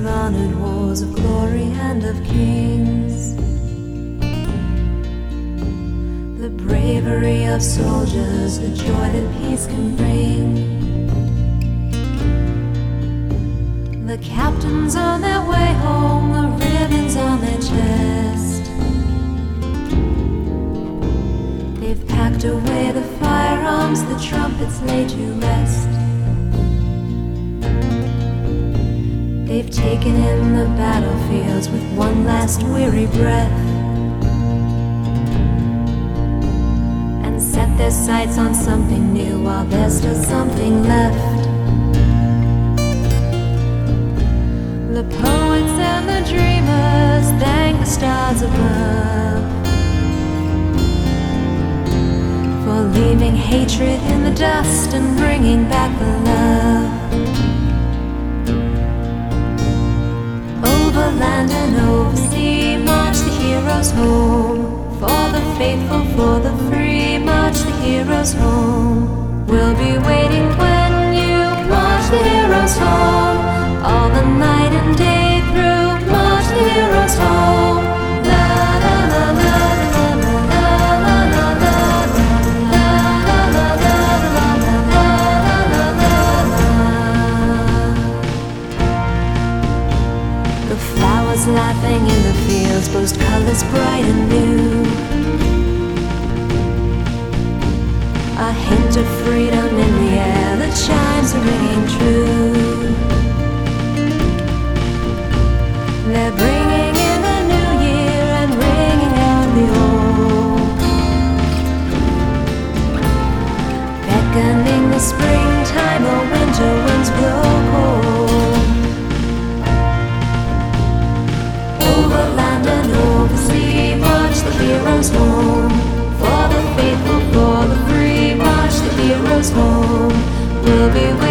of honored wars, of glory and of kings. The bravery of soldiers, the joy that peace can bring. The captains on their way home, the ribbons on their chest. They've packed away the firearms, the trumpets lay to rest. They've taken in the battlefields with one last weary breath, and set their sights on something new while there's still something left. The poets and the dreamers thank the stars above for leaving hatred in the dust and bringing back the love. Over land and over sea, march the heroes home. For the faithful, for the free, march the heroes home. We'll be waiting when you march the heroes home. All the night and day through, march the heroes home. La la la la la la la la la la la la la. The flowers laughing in the fields boast colors bright and new. A hint of freedom in the air, the chimes are ringing true. They're bringing in the new year and ringing out the old, beckoning the springtime, the winter winds blow cold. Over land and over sea, march the heroes home. For the faithful, for the free, march the heroes home. We'll be waiting